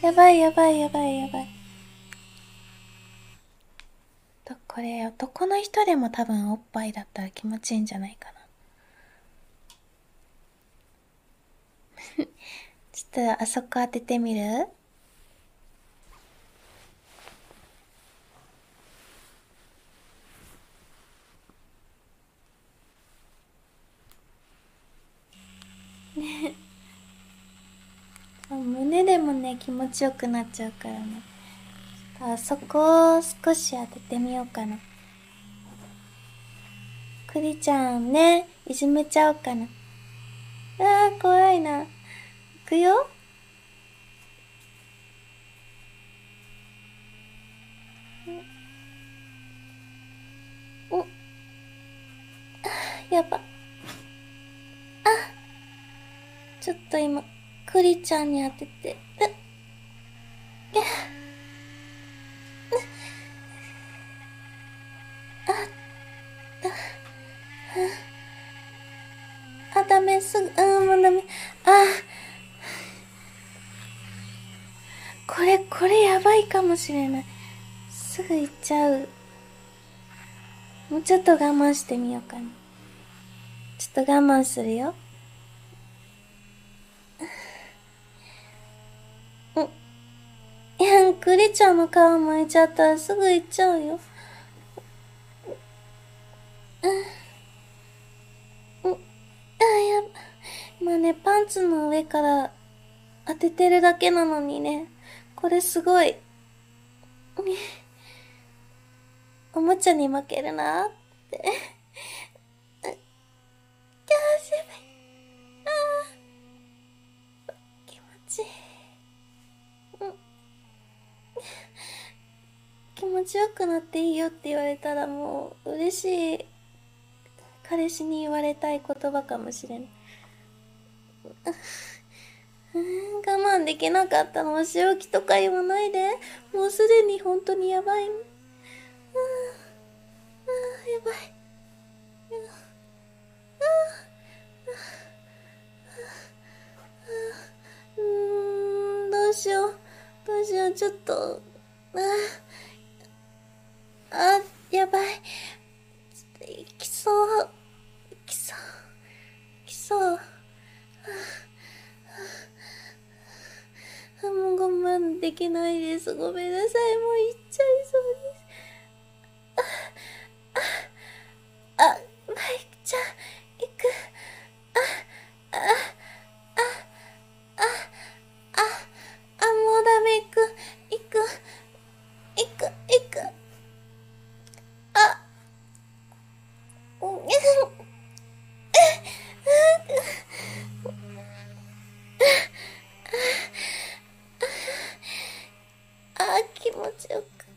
やばいやばいやばいやばい。これ男の人でも多分おっぱいだったら気持ちいいんじゃないかな。ちょっとあそこ当ててみる？胸でもね気持ちよくなっちゃうからね。あそこを少し当ててみようかな。クリちゃんね、いじめちゃおうかな。あー怖いな。いくよ。お、やば。ちょっと今クリちゃんに当てて。ダメ、すぐ、もうダメ。これやばいかもしれない。すぐ行っちゃう。もうちょっと我慢してみようかな。ちょっと我慢するよ。いや、クリちゃんの皮むいちゃったらすぐ行っちゃうよ。やば。今ね、パンツの上から当ててるだけなのにね。これすごい。おもちゃに負けるなって。気持ちいい。気持ちよくなっていいよって言われたらもう嬉しい。彼氏に言われたい言葉かもしれない。我慢できなかったの。お仕置きとか言わないで。もうすでに本当にやばい。やばい。どうしよう。どうしよう。ちょっと。やばい。きそう。きそう。きそう。もう我慢できないです。ごめんなさい。もう行っちゃいそうです。マイクちゃん、行く。もうダメ。行く。気持ちよく。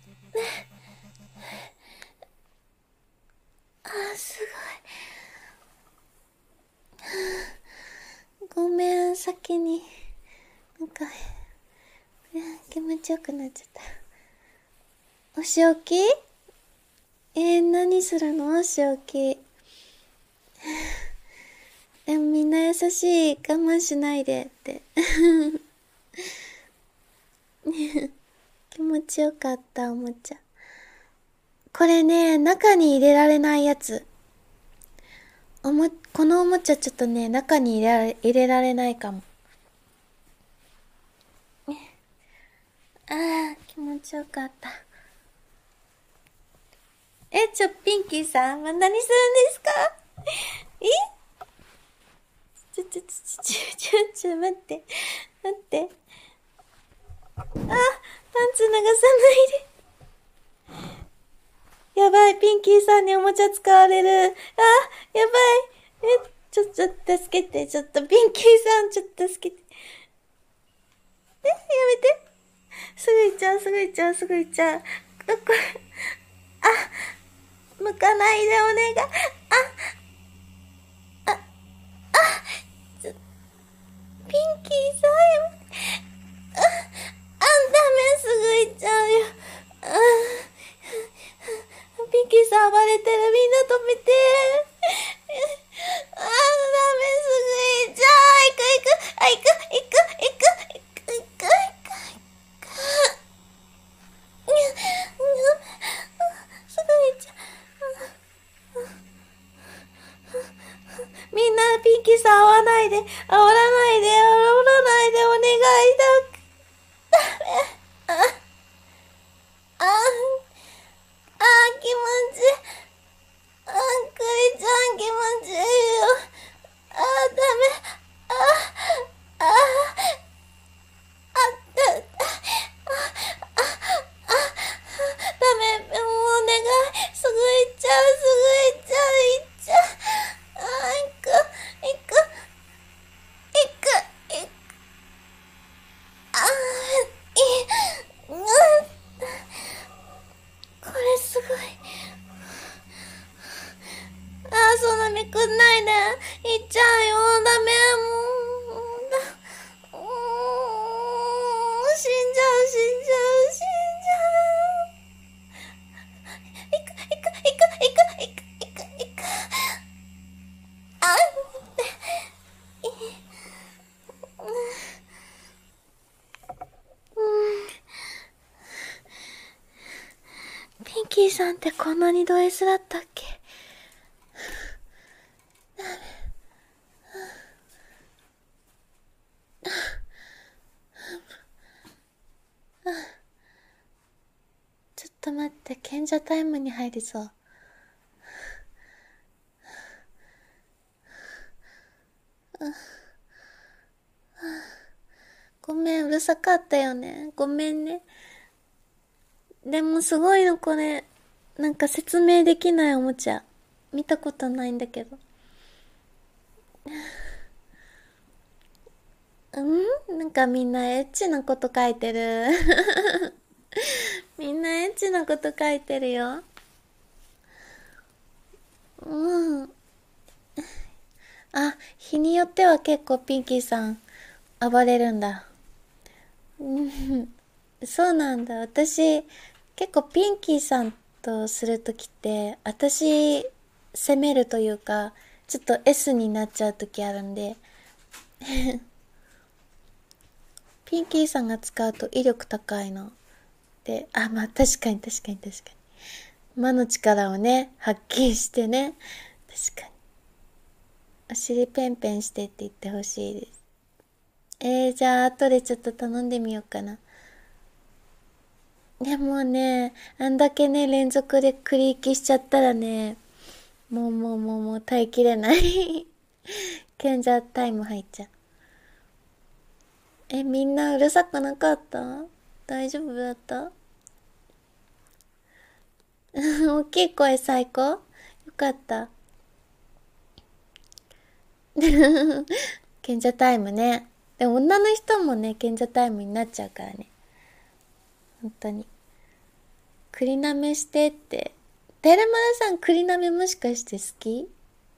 すごい。ごめん、先に。なんか、気持ちよくなっちゃった。お仕置き？何するの？お仕置き。みんな優しい。我慢しないでって。気持ちよかった、おもちゃ。これね、中に入れられないやつ。このおもちゃちょっとね、中に入れられないかも。気持ちよかった。ピンキーさん、何するんですか？待って。パンツ脱がさないで。やばい、ピンキーさんにおもちゃ使われる。やばい。ちょっと助けて。ピンキーさん、ちょっと助けて。やめて。すぐ行っちゃう。向かないでお願い。ピンキーさん、ダメ、すぐ行っちゃうよ。ピンキーさん暴れてる。みんな止めて。ダメ、すぐ行っちゃう。行く。 で、煽らないで、煽らないで、お願いだ。あ、あ、気持ちいい。あ、クリちゃん気持ちいいよ。あ、ダメ。あ、あ、ダメ。もうお願い。すぐ行っちゃう、すぐ行っちゃう、行っちゃう。あ、行く、行く、行く、行く。あ、いい。うん。これすごい。あ、そなみくんないで。行っちゃうよ。ダメ。もう、死んじゃう、死んじゃう、死んじゃう。行く、行く、行く、行く、行く、行く、行く。あ、ピンキーさんってこんなにド S だったっけ？ちょっと待って、賢者タイムに入りそう。ごめん、うるさかったよね。ごめんね。でもすごいのこれ。なんか説明できないおもちゃ。見たことないんだけど。なんかみんなエッチなこと書いてる。みんなエッチなこと書いてるよ。うん。あ、日によっては結構ピンキーさん暴れるんだ。うん。そうなんだ。私、結構ピンキーさんとするときって、私、攻めるというか、ちょっと S になっちゃうときあるんで、ピンキーさんが使うと威力高いの。で、あ、まあ確かに確かに確かに。魔の力をね、発揮してね。確かに。お尻ペンペンしてって言ってほしいです。じゃあ後でちょっと頼んでみようかな。でもね、あんだけね、連続で繰り行きしちゃったらね、もう耐えきれない。賢者タイム入っちゃう。みんなうるさくなかった？大丈夫だった？大きい声最高？よかった。賢者タイムね。でも女の人もね、賢者タイムになっちゃうからね。本当に。栗なめしてって。テルマルさん栗なめもしかして好き？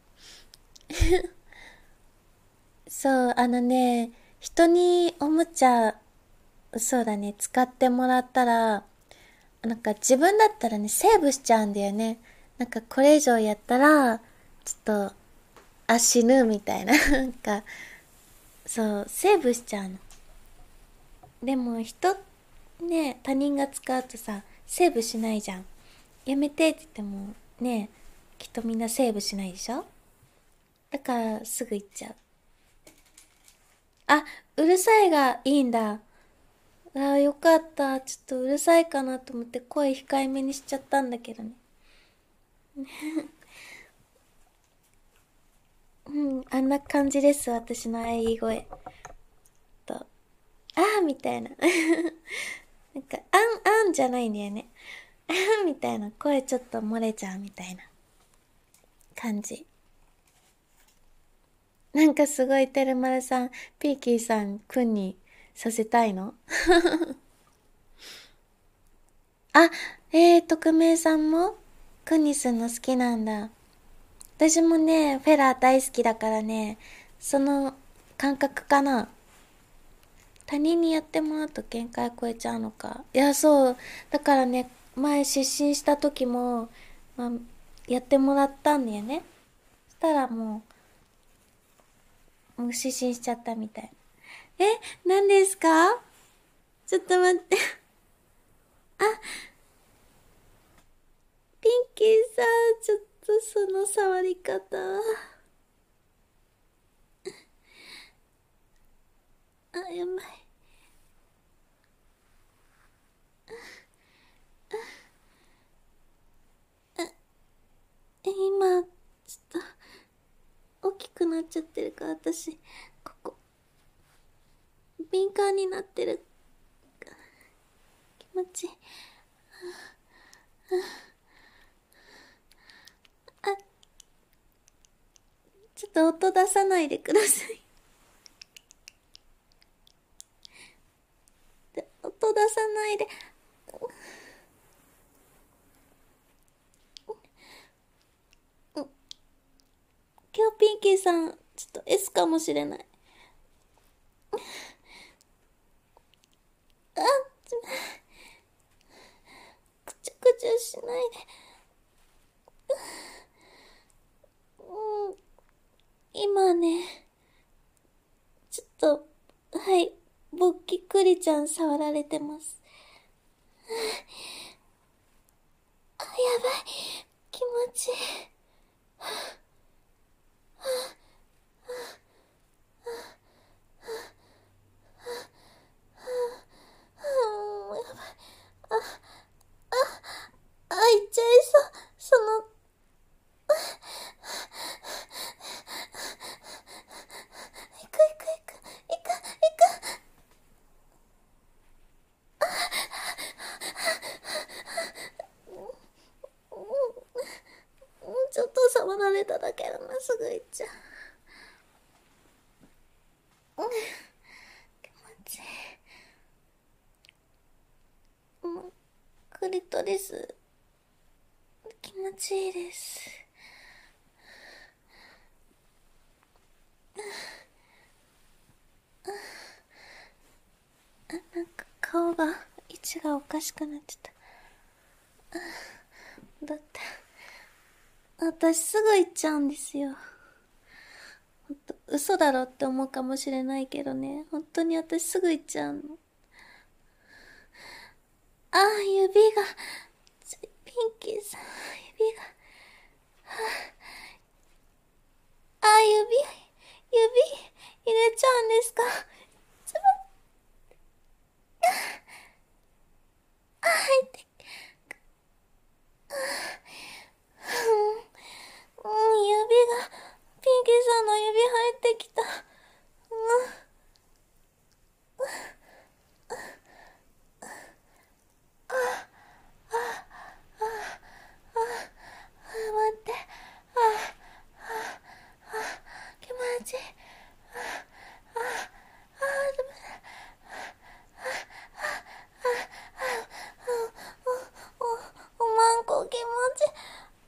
そう、人におもちゃ、そうだね、使ってもらったら、なんか自分だったらね、セーブしちゃうんだよね。なんかこれ以上やったら、ちょっと、死ぬみたいな。なんか、そう、セーブしちゃうの。でも他人が使うとさ、セーブしないじゃん。やめてって言っても、ね、きっとみんなセーブしないでしょ？だからすぐ行っちゃう。あ、うるさいがいいんだ。よかった。ちょっとうるさいかなと思って声控えめにしちゃったんだけどね。うん、あんな感じです、私の喘ぎ声。みたいな。なんか、あんじゃないんだよね。みたいな。声ちょっと漏れちゃうみたいな感じ。なんかすごい、てるまるさん、ピーキーさん、くんにさせたいの？あ、匿名さんもくんにすんの好きなんだ。私もね、フェラー大好きだからね、その感覚かな。他人にやってもらうと限界超えちゃうのか。いや、そう。だからね、前失神した時も、まあ、やってもらったんだよね。そしたらもう失神しちゃったみたい。何ですか？ちょっと待って。ピンキーさん、ちょっとその触り方。 やばい。今、ちょっと、大きくなっちゃってるから、私、ここ、敏感になってる。気持ちいい。あ、ちょっと音出さないでください。音出さないで。今日ピンキーさん、ちょっと S かもしれない。あ、くちゅくちゅしないで。今ね、ちょっと、はい、ぼっきくりちゃん触られてます。あ、やばい。気持ちいい。やばい。行っちゃいそう。行く行く行く、行く行く。ちょっと触られただけだな、すぐ行っちゃう。気持ちいい。クリトリス、気持ちいいです。なんか顔が、位置がおかしくなっちゃった。だって、私すぐ行っちゃうんですよ。ほんと、嘘だろって思うかもしれないけどね。本当に私すぐ行っちゃうの。ああ、指が、ピンキーさん、指が。ああ、指入れちゃうんですか。ちょっと、あ、入って、指が、ピンキーさんの指入ってきた。待って。気持ちいい。おまんこ気持ちいい。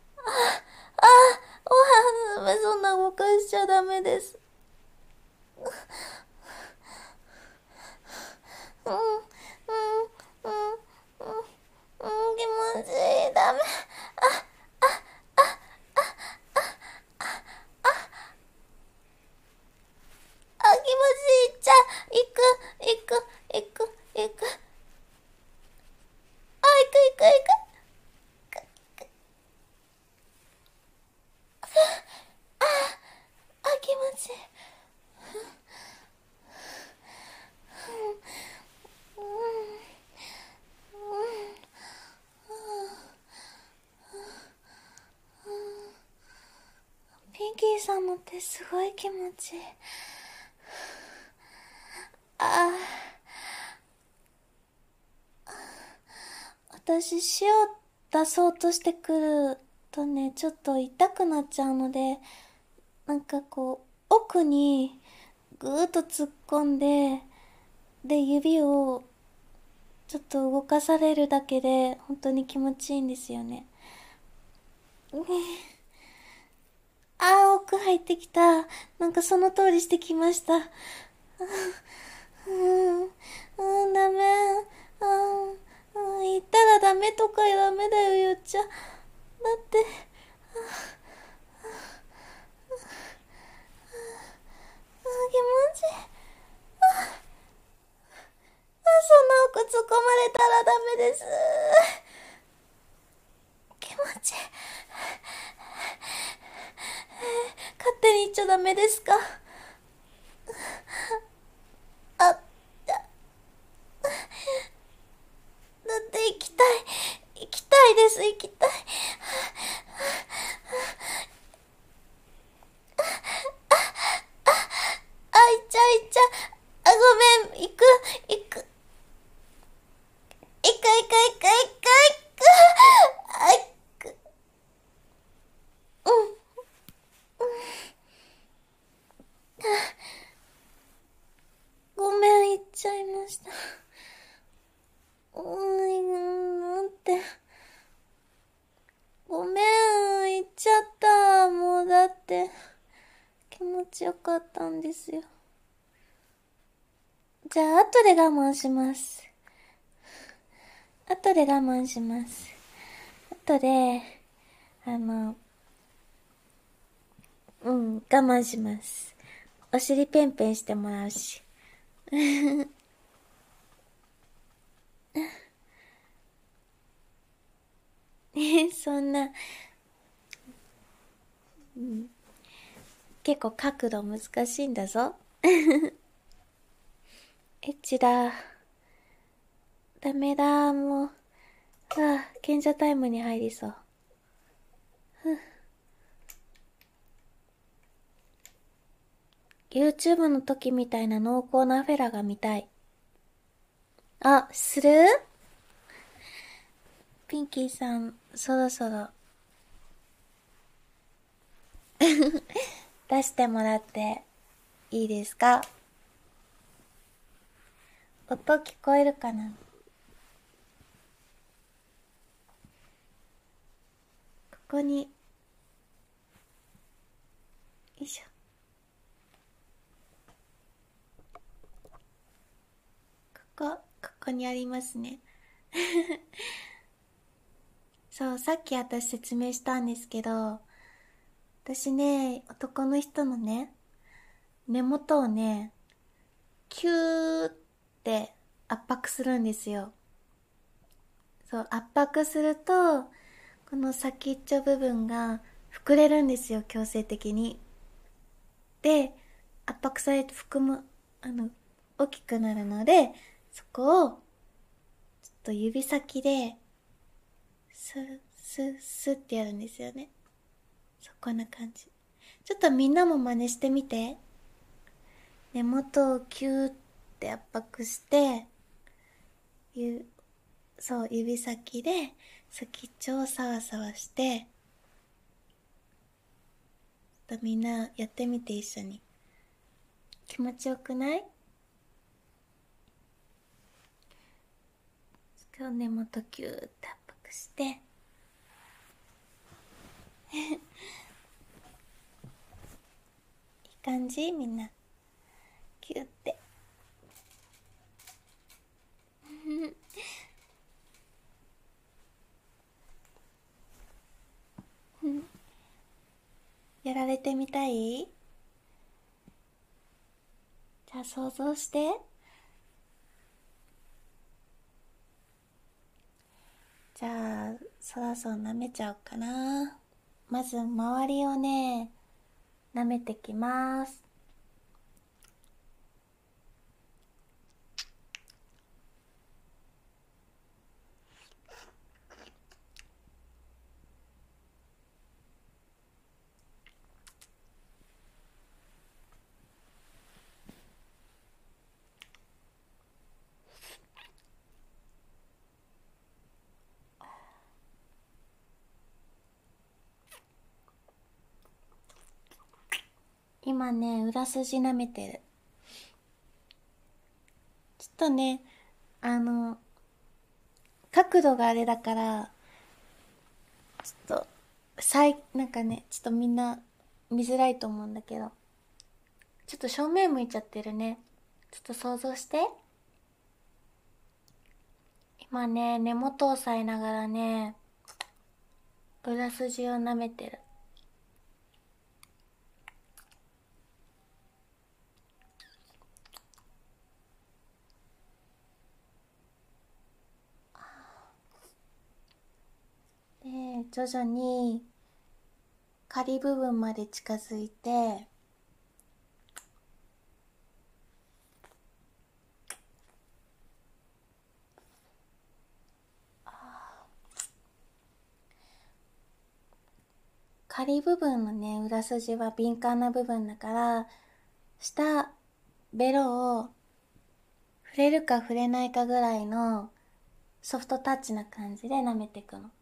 おはずめ、そんな動かしちゃダメです。うん、うん、うん、うん、気持ちいい。ダメ。あ、気持ちいい。じゃあ、行く。あ、行く。あ、気持ちいい。ピンキーさんの手すごい気持ちいい。あ私、塩出そうとしてくるとね、ちょっと痛くなっちゃうので、なんかこう、奥にぐーっと突っ込んで、で、指をちょっと動かされるだけで、本当に気持ちいいんですよね。奥入ってきた。なんかその通りしてきました。ダメ。言ったらダメとかダメだよ、言っちゃ。だって、気持ちいい。そんな奥突っ込まれたらダメです。気持ちいい。勝手に言っちゃダメですか。 ちよかったんですよ。じゃあ、後で我慢します。後で我慢します。後で、我慢します。お尻ペンペンしてもらうし。そんな、結構角度難しいんだぞ。エッチだ。ダメだ、もう。賢者タイムに入りそう。YouTube の時みたいな濃厚なフェラが見たい。あ、する？ピンキーさん、そろそろ出してもらっていいですか？音聞こえるかな？ここに、よいしょ。ここにありますね。そう、さっき私説明したんですけど、私ね、男の人のね、根元をね、キューって圧迫するんですよ。そう、圧迫すると、この先っちょ部分が膨れるんですよ、強制的に。で、圧迫されて大きくなるので、そこを、ちょっと指先で、スッ、スッ、スッってやるんですよね。こんな感じ。ちょっとみんなも真似してみて。根元をキューって圧迫して、そう、指先で先っちょをサワサワして、ちょっとみんなやってみて一緒に。気持ちよくない？今日根元キューって圧迫して、いい感じ？みんな。キューって。やられてみたい？じゃあ想像して。じゃあ、そろそろ舐めちゃおうかな。まず周りをね、舐めてきます。今ね、裏筋舐めてる。ちょっとね、あの、角度があれだから、ちょっと、なんかね、ちょっとみんな見づらいと思うんだけど、ちょっと正面向いちゃってるね。ちょっと想像して。今ね、根元を押さえながらね、裏筋を舐めてる。で、徐々に、仮部分まで近づいて、仮部分のね、裏筋は敏感な部分だから、ベロを触れるか触れないかぐらいのソフトタッチな感じで舐めていくの。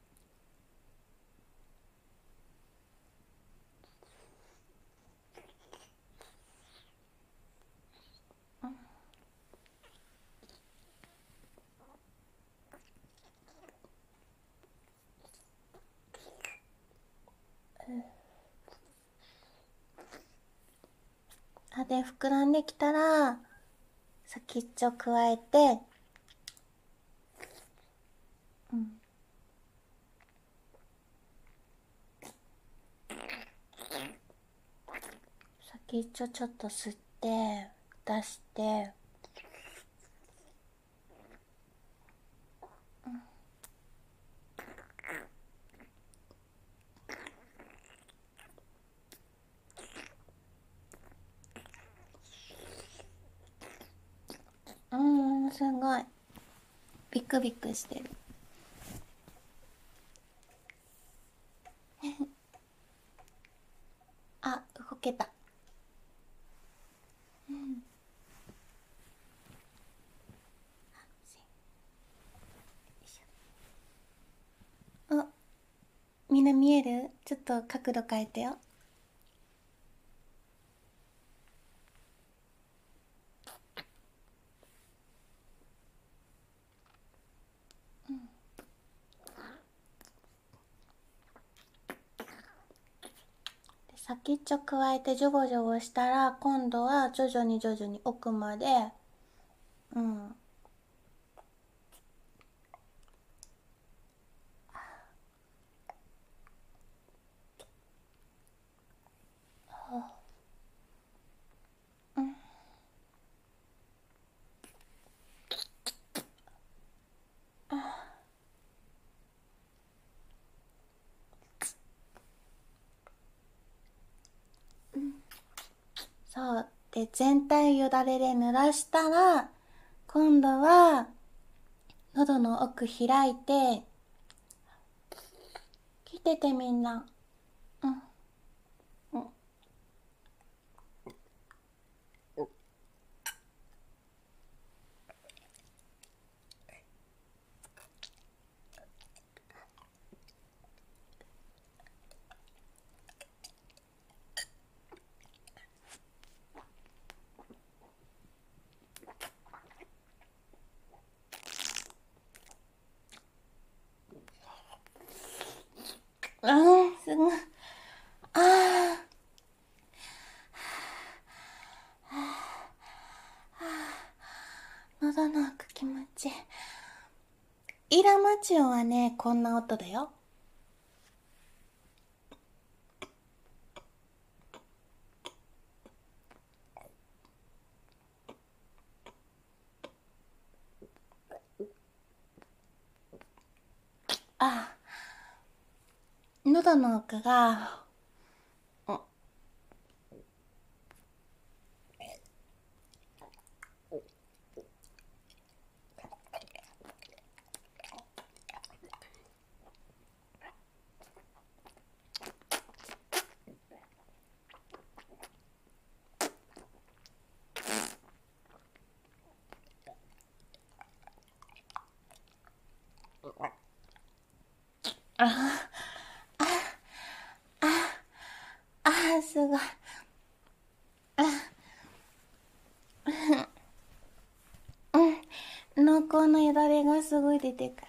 で膨らんできたら先っちょ加えて、先っちょちょっと吸って出して、すごいビクビクしてる。あ、動けた。あ、みんな見える？ちょっと角度変えてよ。先っちょ加えてジョボジョボしたら、今度は徐々に徐々に奥まで、うん、そうで、全体よだれで濡らしたら、今度は喉の奥開いて、聞いててみんな。すごい。あ喉の奥気持ちいい。イラマチオはね、こんな音だよ。あ、喉の奥が、すごい。濃厚なよだれがすごい出てくる。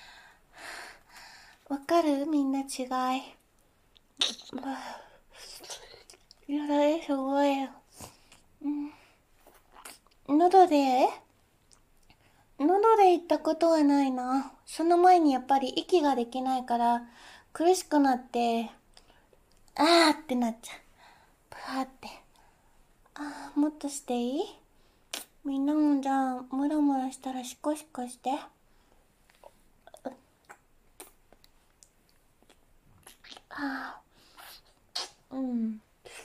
わかる？みんな違い。よだれすごい。喉で喉で言ったことはないな。その前にやっぱり息ができないから苦しくなって、あーってなっちゃう。プーって。もっとしていい？みんなもじゃあムラムラしたらシコシコして。うん。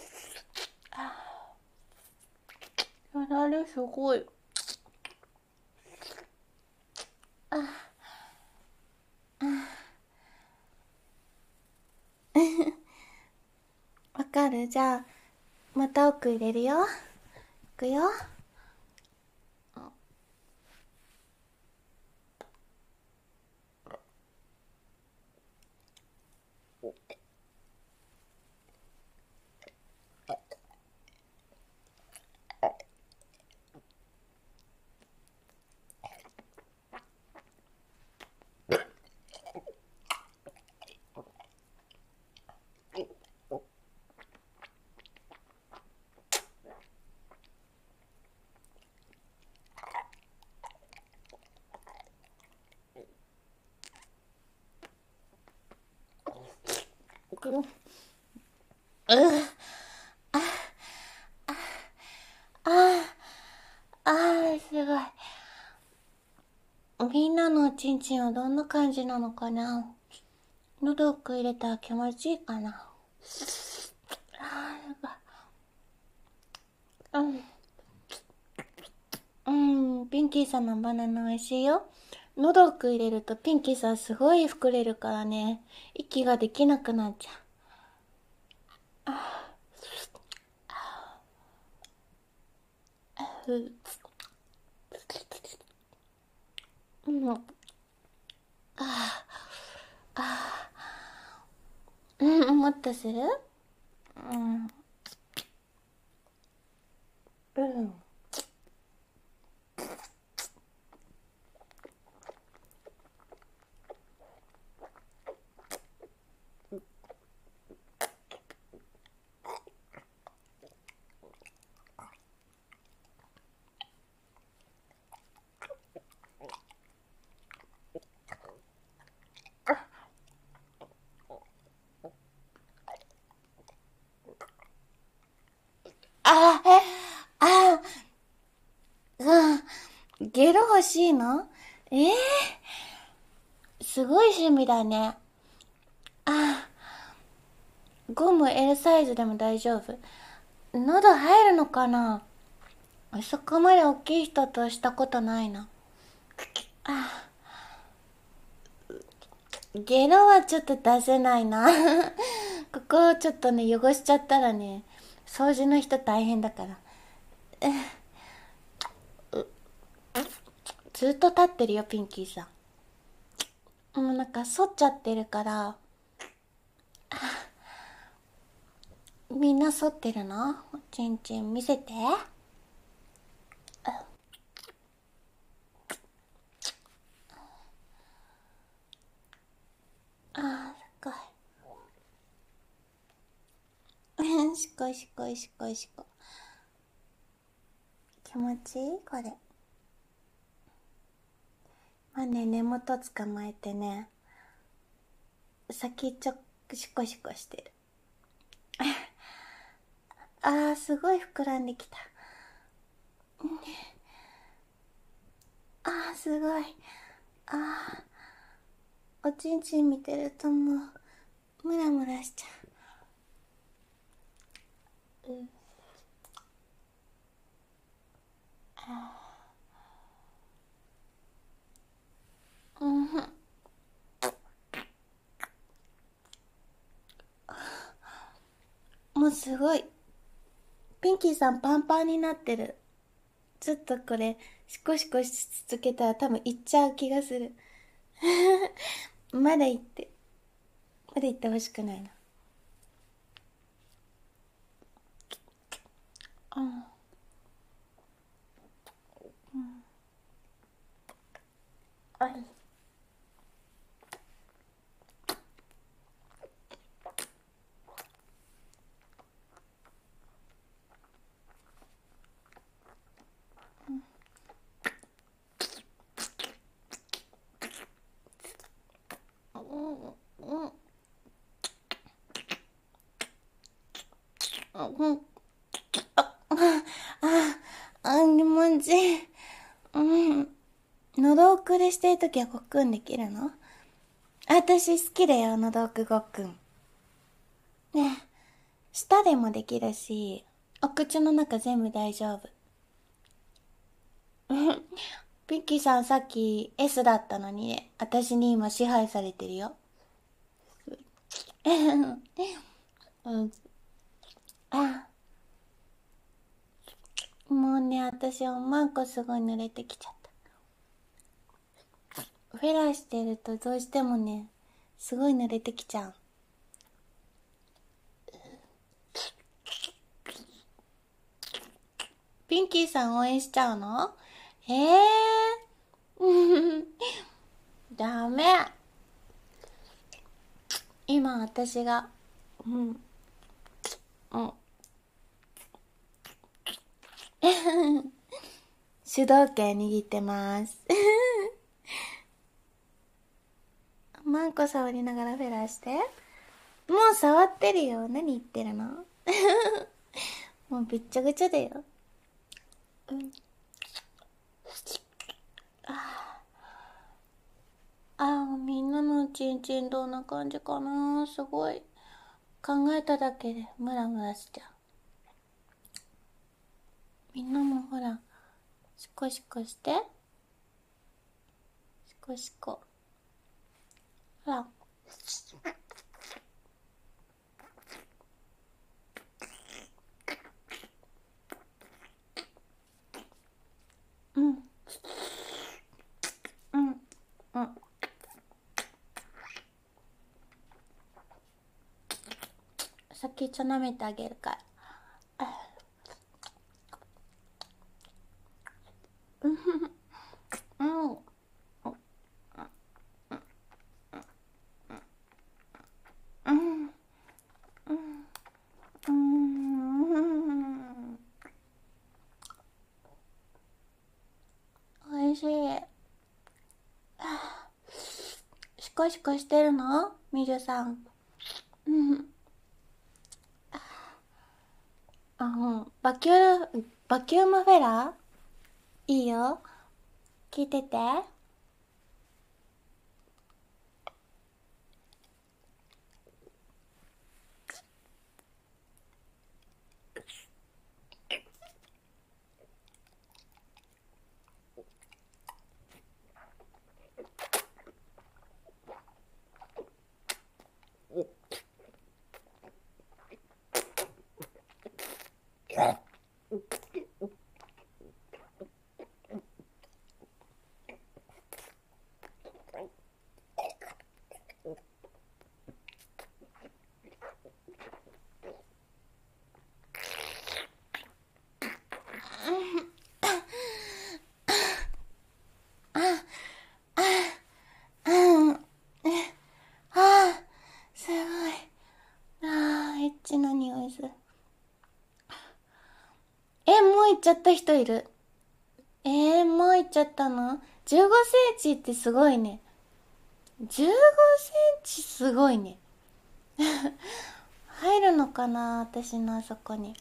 よだれすごい。わかる？じゃあまた奥入れるよ。いくよ。 うん、すごい。みんなのおちんちんはどんな感じなのかな。喉奥入れたら気持ちいいかな。うん。ピンキーさんのバナナ美味しいよ。喉奥入れるとピンキーさんすごい膨れるからね。息ができなくなっちゃう。うん。もっとする？うん。うん。ああ、ゲロ欲しいの？ええすごい趣味だね。あゴム L サイズでも大丈夫？喉入るのかな？そこまで大きい人としたことないな。あゲロはちょっと出せないな。ここをちょっとね、汚しちゃったらね、掃除の人大変だから。ずっと立ってるよ、ピンキーさん。もうなんか、反っちゃってるから、みんな反ってるの？ちんちん見せて。あすごい。しこいしこいしこいしこ。気持ちいいこれ。まあね、根元捕まえてね、先っちょシコシコしてる。すごい膨らんできた。すごい。おちんちん見てるともうムラムラしちゃう。もうすごい。ピンキーさんパンパンになってる。ちょっとこれシコシコし続けたら多分いっちゃう気がする。まだ行って、まだ行ってほしくないな。気持ちいい。喉奥でしてるときはごっくんできるの？私好きだよ、喉奥ごっくん。ねえ、舌でもできるし、お口の中全部大丈夫。ピッキーさんさっき S だったのにね、私に今支配されてるよ。うん。あ、もうね、私おまんこすごい濡れてきちゃった。フェラしてるとどうしてもね、すごい濡れてきちゃう。ピンキーさん応援しちゃうの？ダメ。今私が、うん、うん。主導権握ってます。マンコ触りながらフェラーして。 もう触ってるよ。何言ってるの？もうびっちゃぐちゃだよ。うん。みんなのちんちんどんな感じかな。すごい。考えただけでムラムラしちゃう。みんなもほら、シコシコして。シコシコ。ほら。うん。うん。うん。先っちょ舐めてあげるから。うん。うん。うん。うん。おいしい。シコシコしてるのみるさん。うん。バキュームフェラーいいよ。聞いてて。うん。ああ、すごい。エッチな匂いする。もう行っちゃった人いる。もう行っちゃったの？ 15 センチってすごいね。15センチすごいね。入るのかな私のあそこに。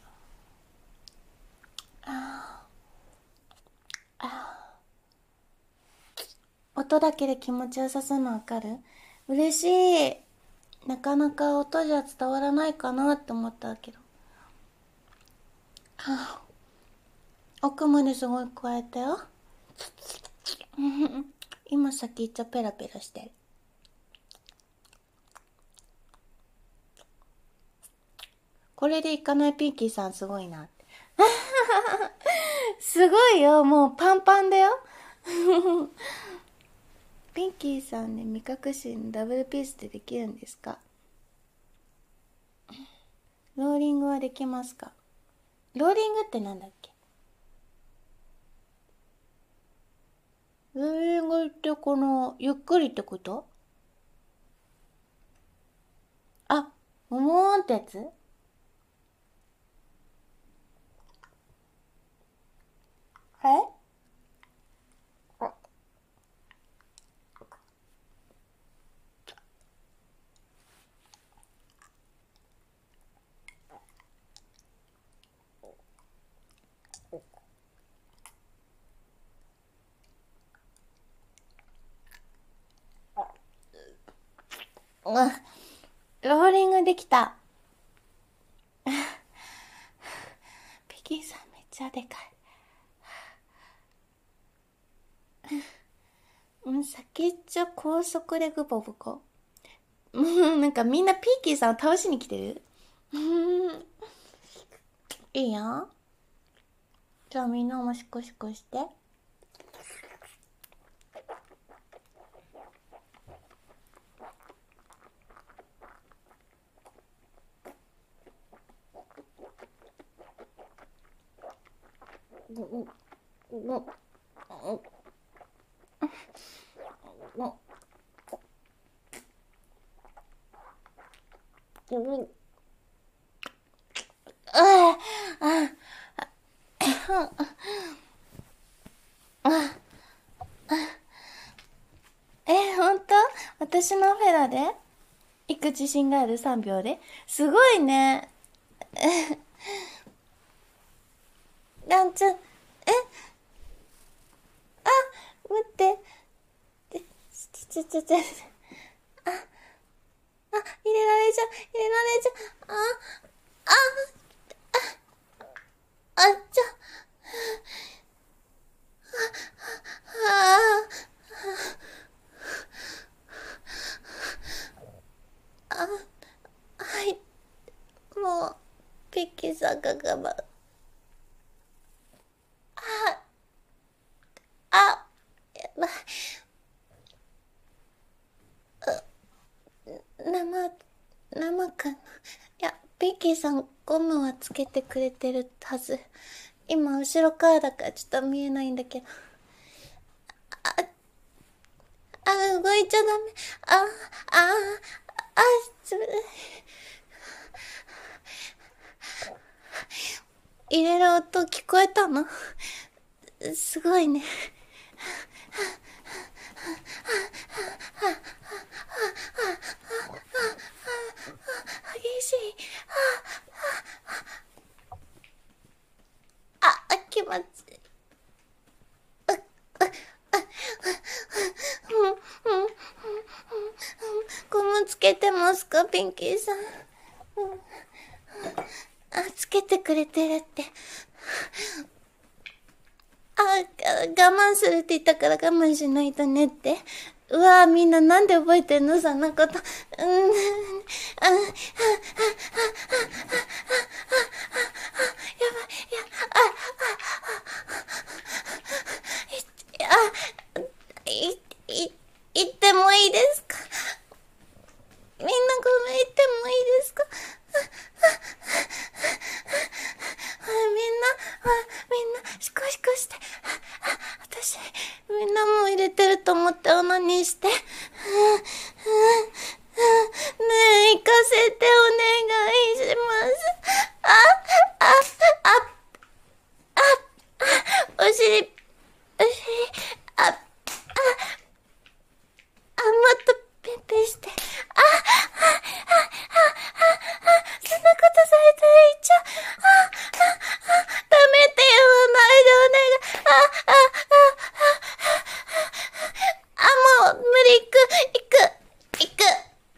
音だけで気持ちよさそうなのわかる？嬉しい。なかなか音じゃ伝わらないかなって思ったけど。奥まですごい加えたよ。今先っちょペラペラしてる。これでいかないピンキーさんすごいなって。すごいよ、もうパンパンだよ。ピンキーさんね、目隠しのダブルピースでできるんですか？ローリングはできますか？ローリングってなんだっけ？ローリングってこの、ゆっくりってこと？あ、ももーんってやつ？えうん、ローリングできた。ピキーさんめっちゃでかい。先っちょ高速でグボブコ。なんかみんなピーキーさんを倒しに来てる。いいよ。じゃあみんなもシコシコして。ほんと？私のフェラで行く自信がある3秒ですごいね。ランちゃん、待って。あ、入れられちゃう、入れられちゃう。あ、ちょ、はい、もう、ピッキーさんが我慢。あ、やばい。生、生かな。いや、ピッキーさんゴムはつけてくれてるはず。今、後ろからだからちょっと見えないんだけど。動いちゃダメ。あ、あ、あ、つぶ、入れる音聞こえたの？すごいね。激しい。気持ちいい。ゴムつけてますか、ピンキーさん。つけてくれてるって。我慢するって言ったから我慢しないとねって。うわぁ、みんななんで覚えてんのそんなこと。い、い、言ってもいいですか？みんなごめん言ってもいいですか？みんな、シコシコして。私、みんなも入れてると思ってオナニーして。ねえ、行かせてお願いします。お尻、あ、もっとペンペンして。そんなことされたら言っちゃう。ダメって言わないでお願い。もう無理。行く。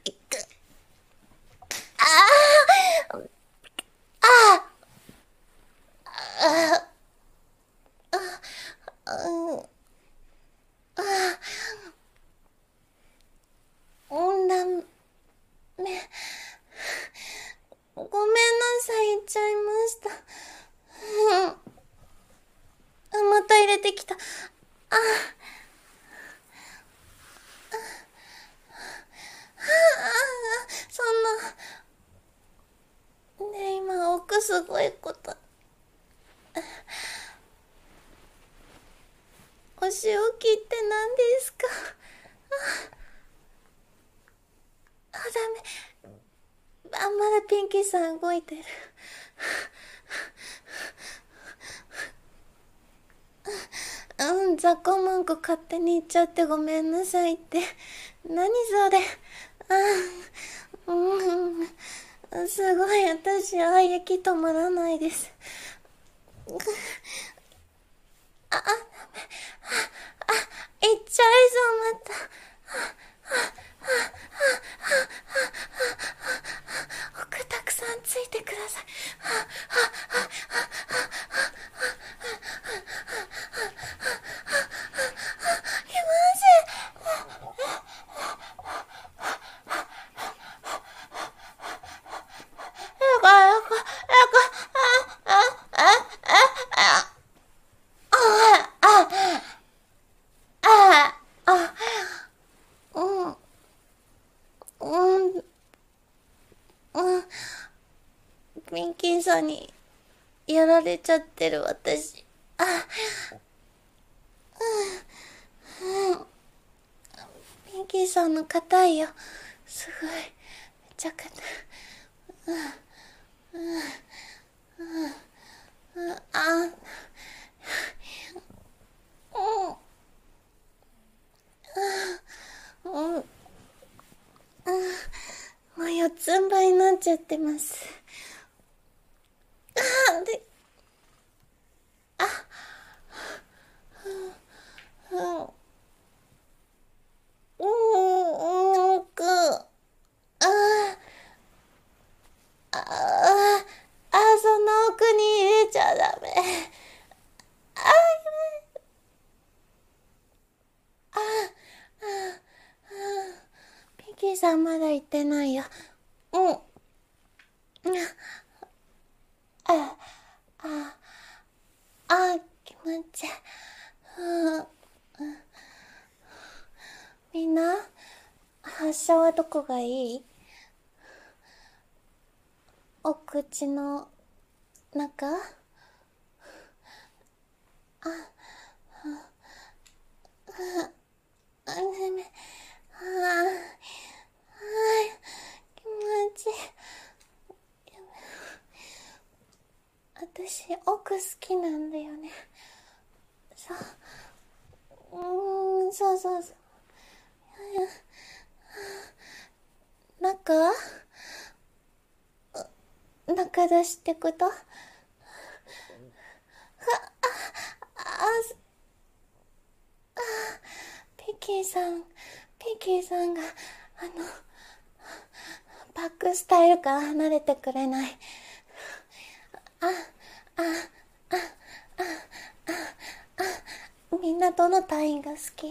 ダメ。ごめんなさい、言っちゃいました。また入れてきた。そんな。ねえ、今、奥すごいこと。お仕置きって何ですか？ダメ。まだピンキーさん動いてる。雑魚文句勝手に言っちゃってごめんなさいって。何それ。すごい、私、息止まらないです。行っちゃいそう、また。奥たくさんついてください。気持ちいい。ピンキーさんにやられちゃってる私。ピンキーさんの硬いよ。すごい。めっちゃ硬い。 つん這いになっちゃってます。で、その奥に入れちゃダメ。ピンキーさんまだ行ってないよ。気持ちいい。みんな、発射はどこがいい？お口の中？気持ちいい。私、奥好きなんだよね。そう。そうそうそう。中出しってこと？ピンキーさんが、バックスタイルから離れてくれない。みんなどの隊員が好き？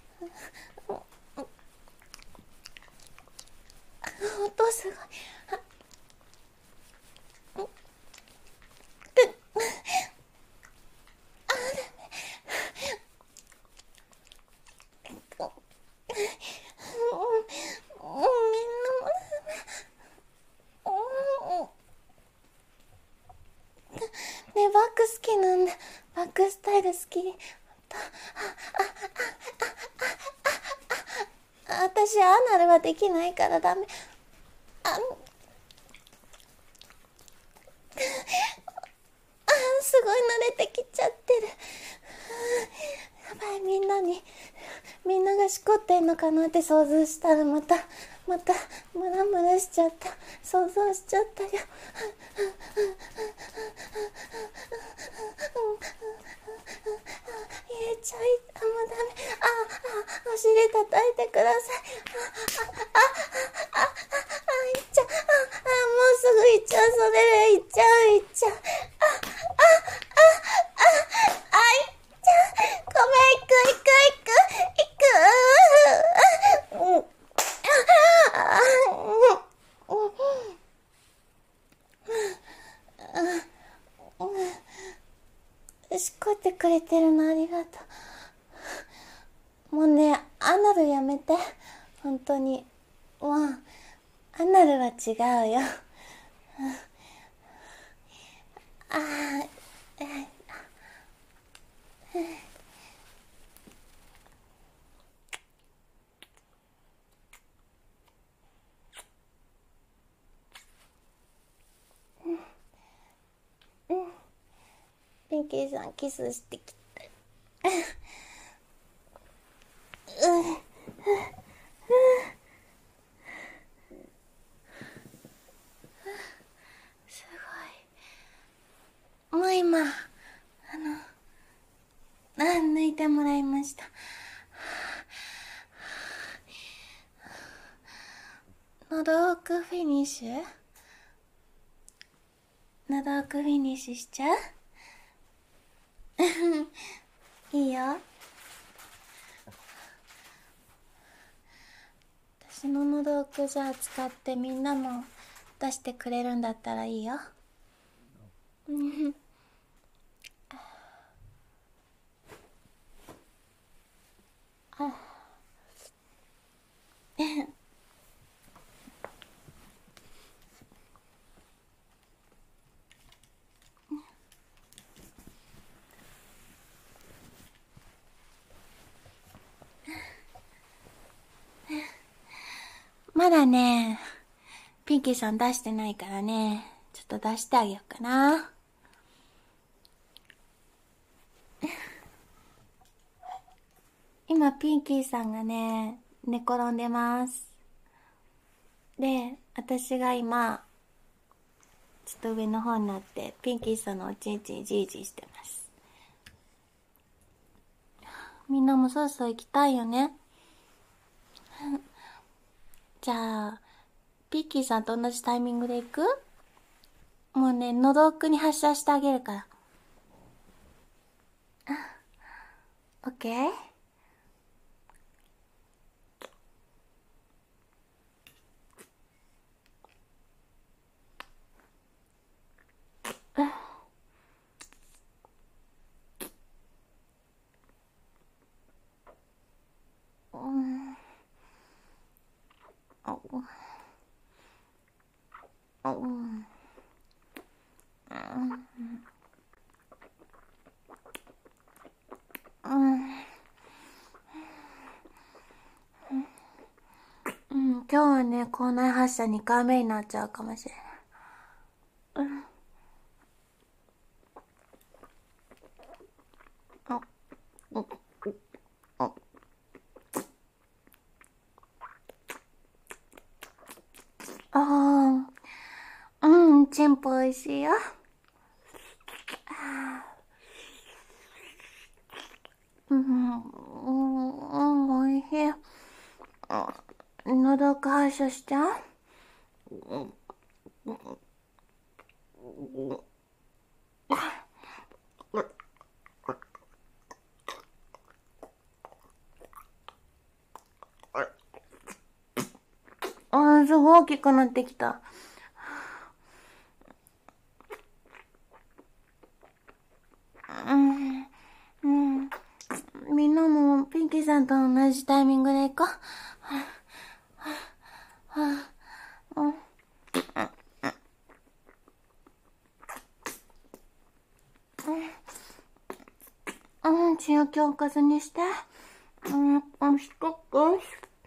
音すごい。ねえ、バック好きなんだ。バックスタイル好き。私、アナルはできないからダメ。すごい慣れてきちゃってる。やばい、みんながしこってんのかなって想像したらまたムラムラしちゃった。想像しちゃったよ。入れちゃい、もうダメ。お尻叩いてください。いっちゃう。もうすぐいっちゃう。それでいっちゃう。いっちゃう。ごめん、行く。しこってくれてるのありがとう。もうね、アナルやめて。本当に。もう、アナルは違うよ。ピンキーさんキスしてきて。すごい。もう今、抜いてもらいました。喉奥フィニッシュ？喉奥フィニッシュしちゃう？いいよ。私の喉奥じゃあ使ってみんなも出してくれるんだったらいいよ。まだね、ピンキーさん出してないからね、ちょっと出してあげようかな。今ピンキーさんがね、寝転んでます。 で、私が今、ちょっと上の方になって、ピンキーさんのおちんちんじいじいしてます。みんなもそろそろ行きたいよね。じゃあ、ピッキーさんと同じタイミングで行く？もうね、喉奥に発射してあげるから。オッケー？今日はね、口内発射2回目になっちゃうかもしれない。チンポ美味しいよ。美味しい。喉奥発射しちゃう？すごい大きくなってきた。みんなもピンキーさんと同じタイミングで行こう。血を今日おかずにして。しとく。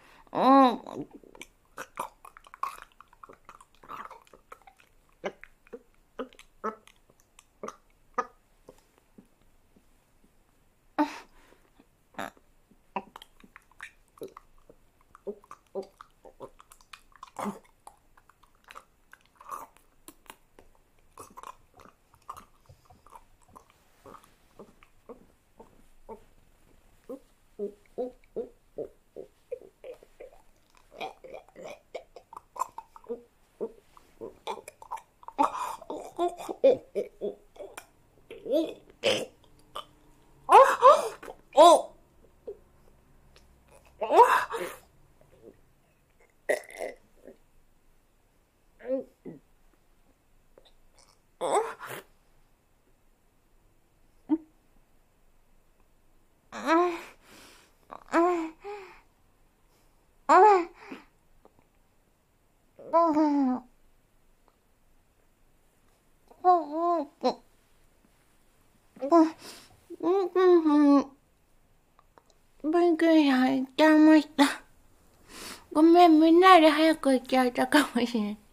びっくりした。行っちゃいました。ごめん、みんなより早く行っちゃったかもしれない。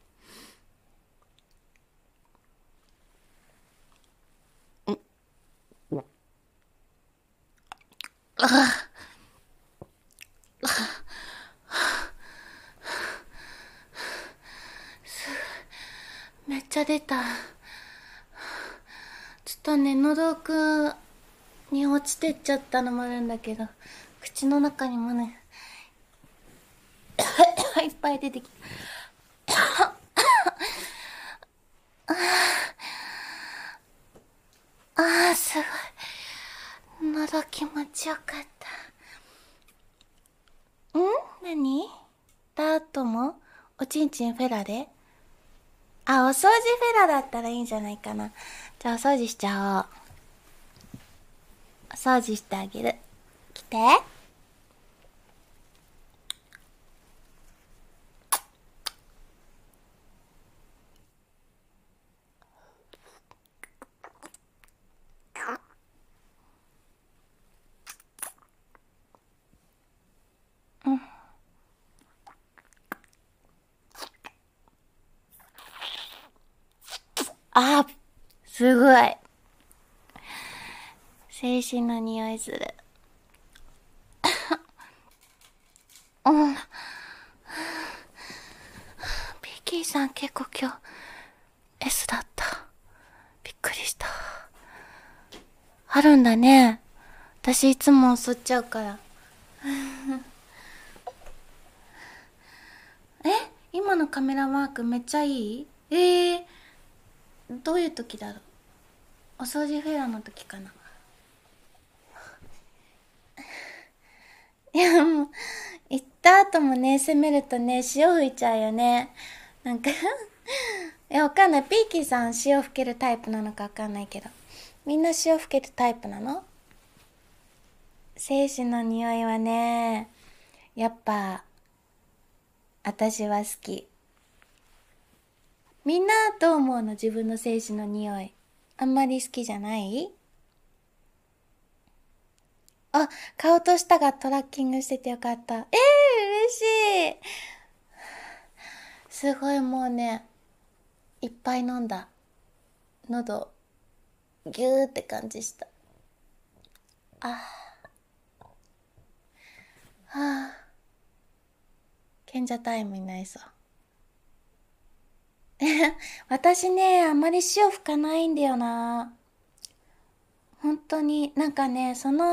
めっちゃ出た。ちょっとね、喉奥に落ちてっちゃったのもあるんだけど、口の中にもね、いっぱい出てきた。すごい。喉気持ちよかった。何？ダートもおちんちんフェラで？お掃除フェラだったらいいんじゃないかな。じゃあお掃除しちゃおう。お掃除してあげる。来て。すごい。精神の匂いする。 さん結構今日 S だった。びっくりした。あるんだね。私いつも襲っちゃうから。え、今のカメラワークめっちゃいい？どういう時だろう。お掃除フェアの時かな。いや、もう行った後もね、攻めるとね、潮吹いちゃうよね。なんかわかんない。ピーキーさん潮吹けるタイプなのかわかんないけど、みんな潮吹けるタイプなの？精子の匂いはね、やっぱ私は好き。みんなどう思うの？自分の精子の匂い。あんまり好きじゃない？あ、顔と舌がトラッキングしててよかった。嬉しい。すごい、もうね、いっぱい飲んだ。喉、ギューって感じした。はあ、賢者タイムになりそう。私ね、あんまり潮吹かないんだよな。本当に、なんかね、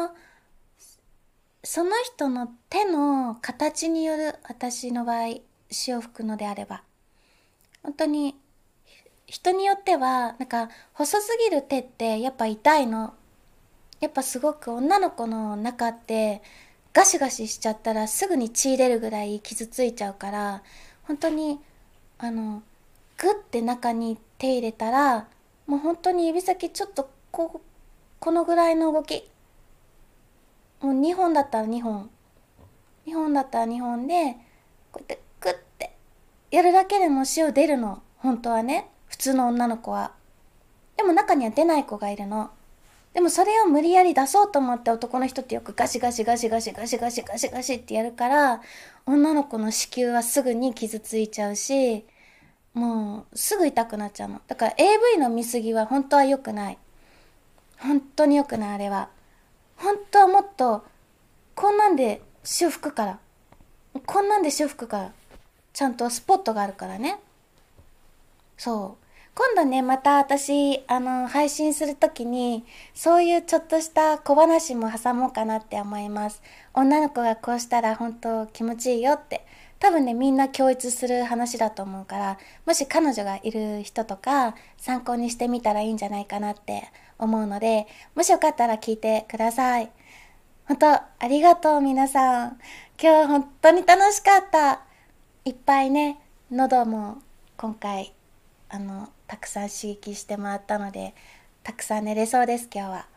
その人の手の形による、私の場合、潮吹くのであれば。本当に、人によっては、なんか、細すぎる手ってやっぱ痛いの。やっぱすごく女の子の中って、ガシガシしちゃったらすぐに血出るぐらい傷ついちゃうから、本当に、あの、グッて中に手入れたら、もう本当に指先ちょっとこのぐらいの動き。もう2本だったら2本。2本だったら2本で、こうやってグッてやるだけでも塩出るの。本当はね。普通の女の子は。でも中には出ない子がいるの。でもそれを無理やり出そうと思って男の人ってよくガシガシガシガシガシガシガシガシってやるから、女の子の子宮はすぐに傷ついちゃうし、もうすぐ痛くなっちゃうの。だから AV の見過ぎは本当は良くない。本当に良くない、あれは。本当はもっと、こんなんで潮吹くから。こんなんで潮吹くから。ちゃんとスポットがあるからね。そう。今度ね、また私、配信するときに、そういうちょっとした小話も挟もうかなって思います。女の子がこうしたら本当気持ちいいよって。多分ね、みんな共通する話だと思うから、もし彼女がいる人とか、参考にしてみたらいいんじゃないかなって思うので、もしよかったら聞いてください。本当、ありがとう皆さん。今日本当に楽しかった。いっぱいね、喉も今回、たくさん刺激してもらったので、たくさん寝れそうです、今日は。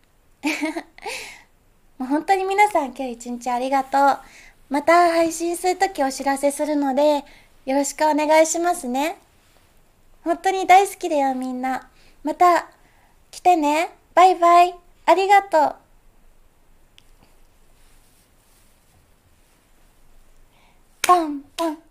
もう本当に皆さん今日一日ありがとう。また配信するときお知らせするので、よろしくお願いしますね。本当に大好きだよ、みんな。また来てね。バイバイ。ありがとう。パンパン。